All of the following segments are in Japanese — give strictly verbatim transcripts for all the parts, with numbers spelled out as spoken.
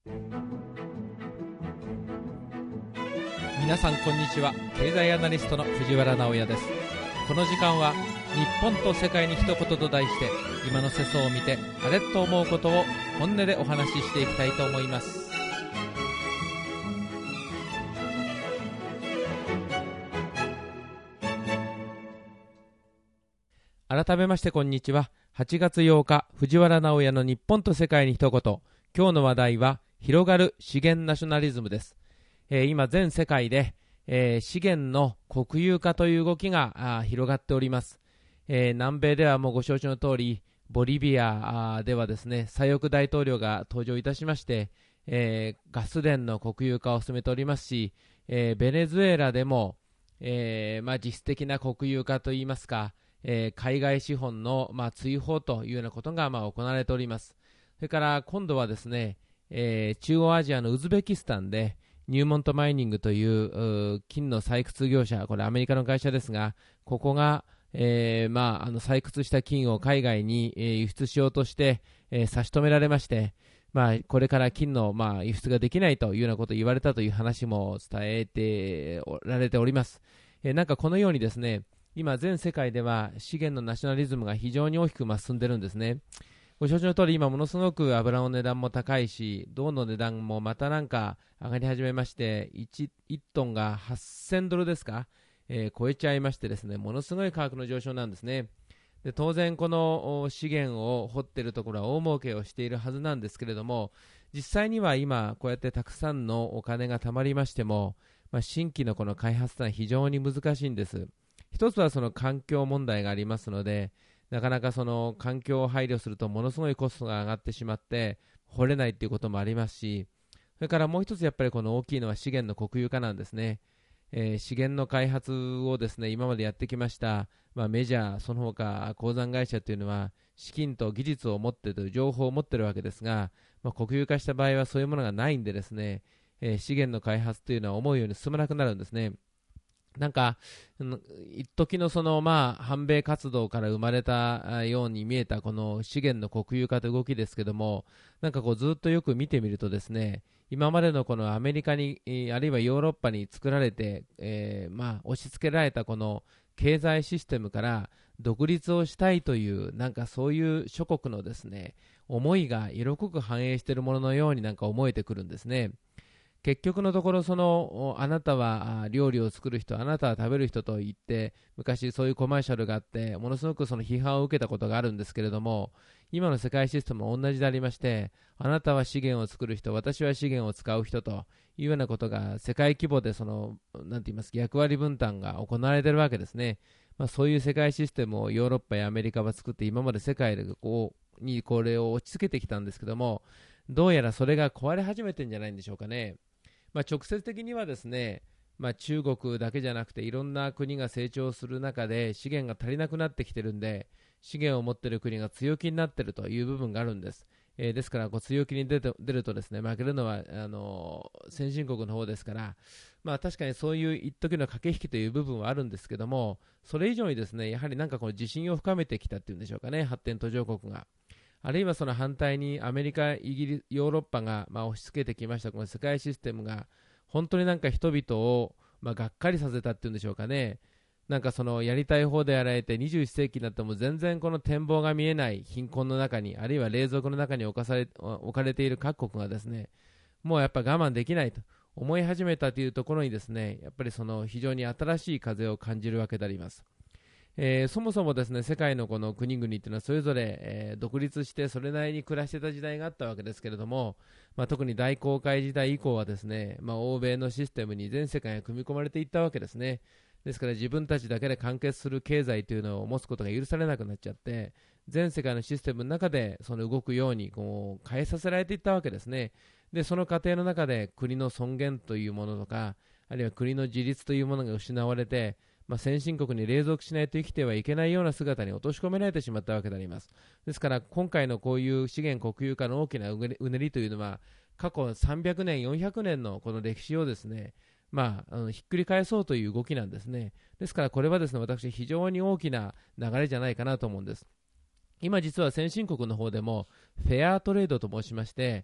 皆さんこんにちは。経済アナリストの藤原直哉です。この時間は日本と世界に一言と題して、今の世相を見てあれと思うことを本音でお話ししていきたいと思います。改めましてこんにちは。はちがつようか、藤原直哉の日本と世界に一言。今日の話題は広がる資源ナショナリズムです。えー、今全世界で、えー、資源の国有化という動きが広がっております。えー、南米ではもうご承知の通り、ボリビアではですね、左翼大統領が登場いたしまして、えー、ガス田の国有化を進めておりますし、えー、ベネズエラでも、えーまあ、実質的な国有化といいますか、えー、海外資本の、まあ、追放というようなことが、まあ、行われております。それから今度はですね、えー、中央アジアのウズベキスタンでニューモントマイニングという金の採掘業者、これアメリカの会社ですが、ここが、えーまあ、あの採掘した金を海外に、えー、輸出しようとして、えー、差し止められまして、まあ、これから金の、まあ、輸出ができないというようなことを言われたという話も伝えておられております。えー、なんかこのようにですね、今全世界では資源のナショナリズムが非常に大きく進んでるんですね。ご承知の通り今ものすごく油の値段も高いし、銅の値段もまたなんか上がり始めまして、 1, いちトンがはっせんドルですか、えー、超えちゃいましてですね、ものすごい価格の上昇なんですね。で当然この資源を掘っているところは大儲けをしているはずなんですけれども、実際には今こうやってたくさんのお金が貯まりましても、まあ、新規のこの開発というのは非常に難しいんです。一つはその環境問題がありますので、なかなかその環境を配慮するとものすごいコストが上がってしまって掘れないということもありますし、それからもう一つやっぱりこの大きいのは資源の国有化なんですね。えー、資源の開発をですね今までやってきました、まあ、メジャーその他鉱山会社というのは資金と技術を持っている情報を持っているわけですが、まあ、国有化した場合はそういうものがないんでですね、えー、資源の開発というのは思うように進まなくなるんですね。なんか一時のそのまあ反米活動から生まれたように見えたこの資源の国有化という動きですけども、なんかこうずっとよく見てみるとですね、今までのこのアメリカにあるいはヨーロッパに作られて、えー、まあ押し付けられたこの経済システムから独立をしたいというなんかそういう諸国のですね思いが色濃く反映しているもののようになんか思えてくるんですね。結局のところそのあなたは料理を作る人、あなたは食べる人と言って昔そういうコマーシャルがあってものすごくその批判を受けたことがあるんですけれども、今の世界システムは同じでありまして、あなたは資源を作る人、私は資源を使う人というようなことが世界規模でそのなんて言いますか役割分担が行われているわけですね。まあ、そういう世界システムをヨーロッパやアメリカは作って今まで世界でこうにこれを落ち着けてきたんですけども、どうやらそれが壊れ始めてるんじゃないんでしょうかね。まあ、直接的にはですね、まあ、中国だけじゃなくていろんな国が成長する中で資源が足りなくなってきているんで、資源を持っている国が強気になっているという部分があるんです。えー、ですからこう強気に出て出るとですね負けるのはあのー、先進国の方ですから、まあ、確かにそういう一時の駆け引きという部分はあるんですけども、それ以上にですねやはりなんかこの自信を深めてきたっていうんでしょうかね、発展途上国が。あるいはその反対にアメリカ、イギリス、ヨーロッパがまあ押し付けてきましたこの世界システムが本当になんか人々をまあがっかりさせたっていうんでしょうかね。なんかそのやりたい方でやられてにじゅういっせいきになっても全然この展望が見えない貧困の中に、あるいは冷蔵庫の中に置かされ置かれている各国がですねもうやっぱ我慢できないと思い始めたというところにですねやっぱりその非常に新しい風を感じるわけであります。えー、そもそもですね世界のこの国々というのはそれぞれ、えー、独立してそれなりに暮らしていた時代があったわけですけれども、まあ、特に大航海時代以降はですね、まあ、欧米のシステムに全世界が組み込まれていったわけですね。ですから自分たちだけで完結する経済というのを持つことが許されなくなっちゃって、全世界のシステムの中でその動くようにこう変えさせられていったわけですね。でその過程の中で国の尊厳というものとか、あるいは国の自立というものが失われて、まあ、先進国に隷属しないと生きてはいけないような姿に落とし込められてしまったわけであります。ですから今回のこういう資源国有化の大きなうねりというのは過去さんびゃくねんよんひゃくねんのこの歴史をですね、まあ、あのひっくり返そうという動きなんですね。ですからこれはですね私非常に大きな流れじゃないかなと思うんです。今実は先進国の方でもフェアトレードと申しまして、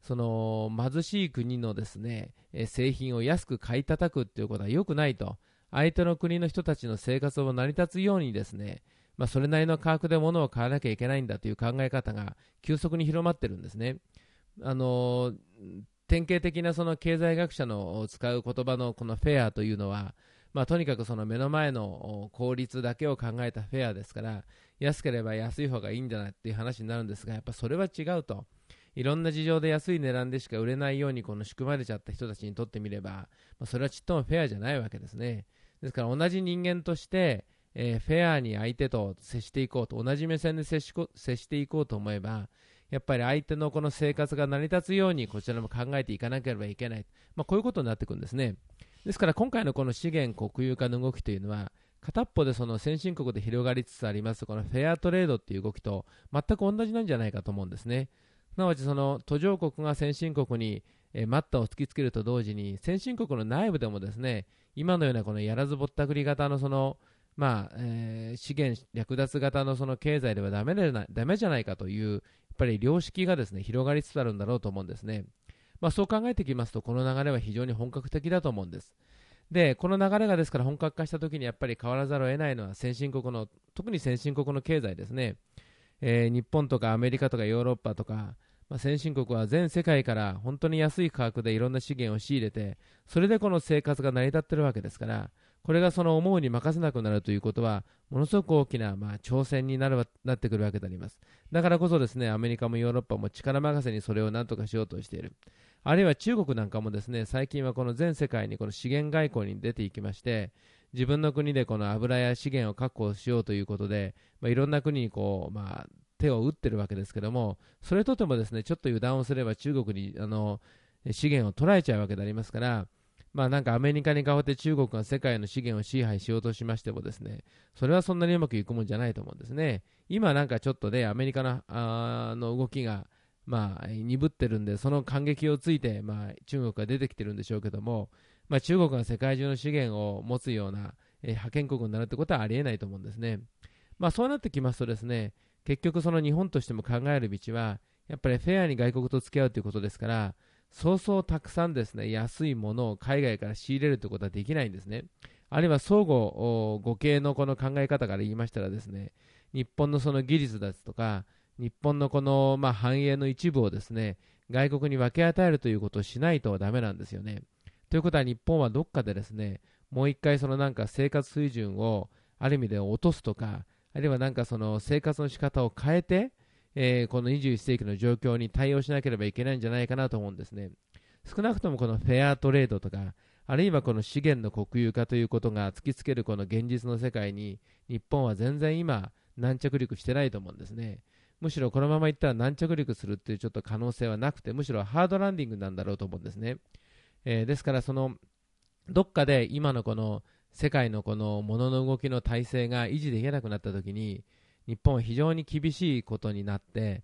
その貧しい国のですね、えー製品を安く買い叩くっていうことは良くないと。相手の国の人たちの生活を成り立つようにですね、まあ、それなりの価格で物を買わなきゃいけないんだという考え方が急速に広まってるんですね。あのー典型的なその経済学者の使う言葉のこのフェアというのは、まあ、とにかくその目の前の効率だけを考えたフェアですから、安ければ安い方がいいんじゃないっていう話になるんですが、やっぱそれは違うと。いろんな事情で安い値段でしか売れないようにこの仕組まれちゃった人たちにとってみれば、まあ、それはちっともフェアじゃないわけですね。ですから同じ人間として、えーフェアに相手と接していこうと、同じ目線で接しこ接していこうと思えば、やっぱり相手のこの生活が成り立つようにこちらも考えていかなければいけない、まあ、こういうことになっていくんですね。ですから今回のこの資源国有化の動きというのは、片っぽでその先進国で広がりつつありますこのフェアトレードっていう動きと全く同じなんじゃないかと思うんですね。すなわちその途上国が先進国にえー待ったを突きつけると同時に、先進国の内部でもですね、今のようなこのやらずぼったくり型のそのまあえー資源略奪型のその経済ではダメでなダメじゃないかという、やっぱり良識がですね広がりつつあるんだろうと思うんですね。まあ、そう考えてきますと、この流れは非常に本格的だと思うんです。で、この流れがですから本格化したときにやっぱり変わらざるを得ないのは先進国の、特に先進国の経済ですね。えー日本とかアメリカとかヨーロッパとか、まあ、先進国は全世界から本当に安い価格でいろんな資源を仕入れて、それでこの生活が成り立っているわけですから、これがその思うに任せなくなるということは、ものすごく大きな、まあ、挑戦になるわなってくるわけであります。だからこそですね、アメリカもヨーロッパも力任せにそれを何とかしようとしている。あるいは中国なんかもですね、最近はこの全世界にこの資源外交に出ていきまして、自分の国でこの油や資源を確保しようということで、まあ、いろんな国にこう、まあ、手を打ってるわけですけども、それとてもですね、ちょっと油断をすれば中国にあの資源を取られちゃうわけでありますから、まあなんかアメリカに代わって中国が世界の資源を支配しようとしましてもですね、それはそんなにうまくいくもんじゃないと思うんですね。今なんかちょっとね、アメリカのあの動きがまあ鈍ってるんで、その感激をついて、まあ、中国が出てきてるんでしょうけども、まあ、中国が世界中の資源を持つような、えー覇権国になるってことはありえないと思うんですね。まあそうなってきますとですね、結局その日本としても考える道は、やっぱりフェアに外国と付き合うということですから、そうそうたくさんですね、安いものを海外から仕入れるということはできないんですね。あるいは相互お互恵のこの考え方から言いましたらですね、日本のその技術ですとか、日本のこの、まあ、繁栄の一部をですね、外国に分け与えるということをしないとダメなんですよね。ということは日本はどっかでですね、もう一回そのなんか生活水準をある意味で落とすとか、あるいはなんかその生活の仕方を変えて、えーこのにじゅういっ世紀の状況に対応しなければいけないんじゃないかなと思うんですね。少なくともこのフェアトレードとか、あるいはこの資源の国有化ということが突きつけるこの現実の世界に、日本は全然今軟着陸してないと思うんですね。むしろこのままいったら軟着陸するっていうちょっと可能性はなくて、むしろハードランディングなんだろうと思うんですね。えーですからそのどっかで今のこの世界のこの物の動きの体制が維持できなくなったときに、日本は非常に厳しいことになって、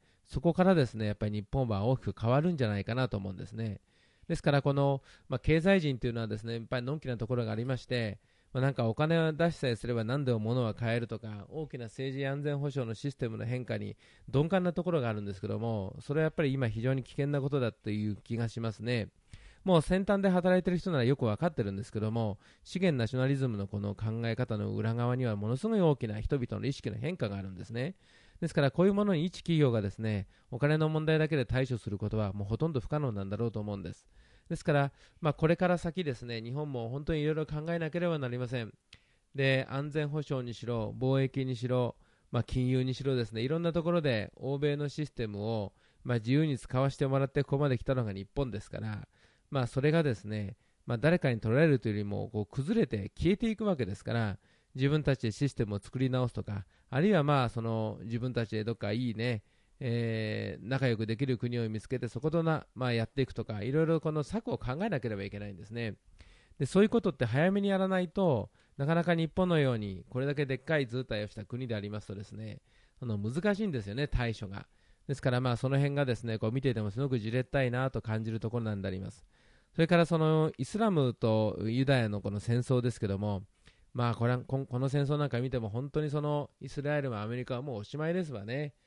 そこからですね、やっぱり日本は大きく変わるんじゃないかなと思うんですね。ですからこの、まあ、経済人というのはですね、やっぱりのんきなところがありまして、まあ、なんかお金を出しさえすれば何でも物は買えるとか、大きな政治安全保障のシステムの変化に鈍感なところがあるんですけども、それはやっぱり今非常に危険なことだという気がしますね。もう先端で働いている人ならよく分かってるんですけども、資源ナショナリズムのこの考え方の裏側にはものすごい大きな人々の意識の変化があるんですね。ですからこういうものに一企業がですね、お金の問題だけで対処することはもうほとんど不可能なんだろうと思うんです。ですから、まあ、これから先ですね、日本も本当にいろいろ考えなければなりません。で、安全保障にしろ、貿易にしろ、まあ、金融にしろですね、いろんなところで欧米のシステムを、まあ、自由に使わせてもらってここまで来たのが日本ですから、まあ、それがですね、まあ、誰かに取られるというよりもこう崩れて消えていくわけですから、自分たちでシステムを作り直すとか、あるいはまあその自分たちでどっかいいね、えー仲良くできる国を見つけてそことな、まあ、やっていくとか、いろいろこの策を考えなければいけないんですね。でそういうことって早めにやらないとなかなか日本のようにこれだけでっかい図体をした国でありますとですね、その難しいんですよね、対処が。ですからまあその辺がですね、こう見ていてもすごくじれったいなと感じるところなんであります。それからそのイスラムとユダヤのこの戦争ですけども、まあこれはここの戦争なんか見ても本当にそのイスラエルもアメリカはもうおしまいですわね。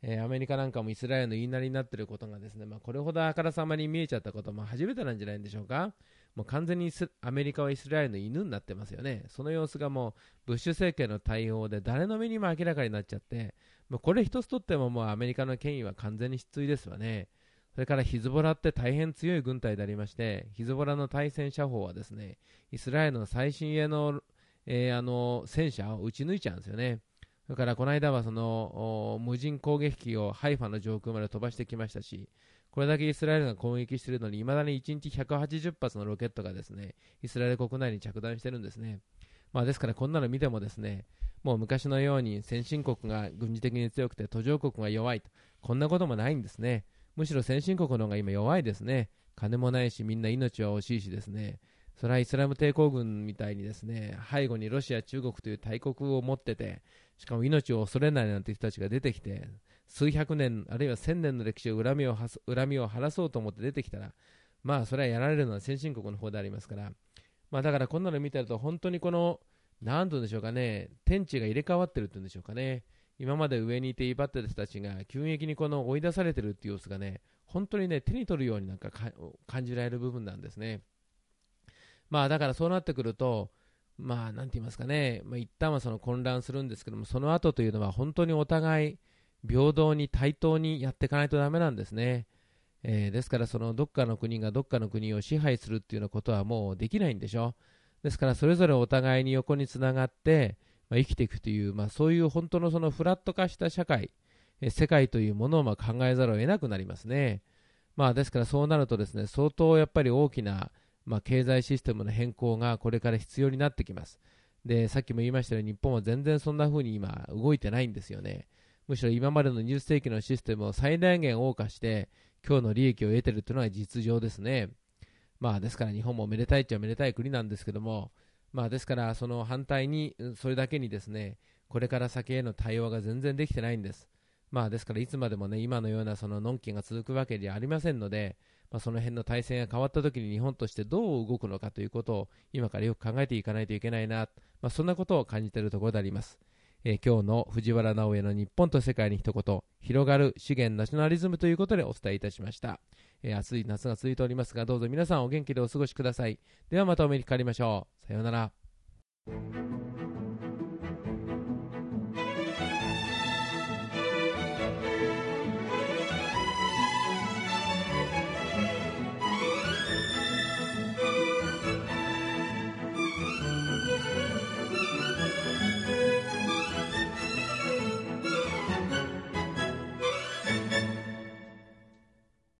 えーアメリカなんかもイスラエルの言いなりになっていることがですね、まあ、これほどあからさまに見えちゃったことも初めてなんじゃないでしょうか。もう完全にイスアメリカはイスラエルの犬になってますよね。その様子がもうブッシュ政権の対応で誰の目にも明らかになっちゃって、もうこれ一つとってももうアメリカの権威は完全に失墜ですわね。それからヒズボラって大変強い軍隊でありまして、ヒズボラの対戦車砲はですね、イスラエルの最新鋭の、えーあの戦車を撃ち抜いちゃうんですよね。それからこの間はその無人攻撃機をハイファの上空まで飛ばしてきましたし、これだけイスラエルが攻撃しているのに、いまだにいちにちひゃくはちじゅっぱつのロケットがですね、イスラエル国内に着弾してるんですね。まあ、ですからこんなの見てもですね、もう昔のように先進国が軍事的に強くて途上国が弱いと、こんなこともないんですね。むしろ先進国の方が今弱いですね。金もないし、みんな命は惜しいしですね。それはイスラム抵抗軍みたいにですね、背後にロシア、中国という大国を持ってて、しかも命を恐れないなんて人たちが出てきて、数百年あるいは千年の歴史を恨みをはす恨みを晴らそうと思って出てきたら、まあそれはやられるのは先進国の方でありますから、まあだからこんなの見てると本当にこの何というんでしょうかね、天地が入れ替わってるっていうんでしょうかね。今まで上にいて威張ってた人たちが急激にこの追い出されてるっていう様子がね、本当にね手に取るようになんかか感じられる部分なんですね。まあだからそうなってくると、まあなんて言いますかね、まあ、一旦はその混乱するんですけども、その後というのは本当にお互い平等に対等にやっていかないとダメなんですね。えーですからそのどっかの国がどっかの国を支配するっていうようなことはもうできないんでしょ。ですからそれぞれお互いに横につながって、まあ、生きていくという、まあ、そういう本当のそのフラット化した社会、えー世界というものをまあ考えざるを得なくなりますね。まあですからそうなるとですね、相当やっぱり大きなまあ、経済システムの変更がこれから必要になってきます。で、さっきも言いましたように日本は全然そんな風に今動いてないんですよね。むしろ今までのにじゅっせいきのシステムを最大限謳歌して今日の利益を得ているというのは実情ですね。まあですから日本もめでたいっちゃめでたい国なんですけども、まあですからその反対にそれだけにですね、これから先への対応が全然できてないんです。まあですからいつまでもね今のようなそののんきが続くわけではありませんので、まあ、その辺の体制が変わった時に日本としてどう動くのかということを今からよく考えていかないといけないな、まあ、そんなことを感じているところであります。えー今日の藤原直哉の日本と世界に一言、広がる資源ナショナリズムということでお伝えいたしました。えー暑い夏が続いておりますが、どうぞ皆さんお元気でお過ごしください。ではまたお目にかかりましょう。さようなら。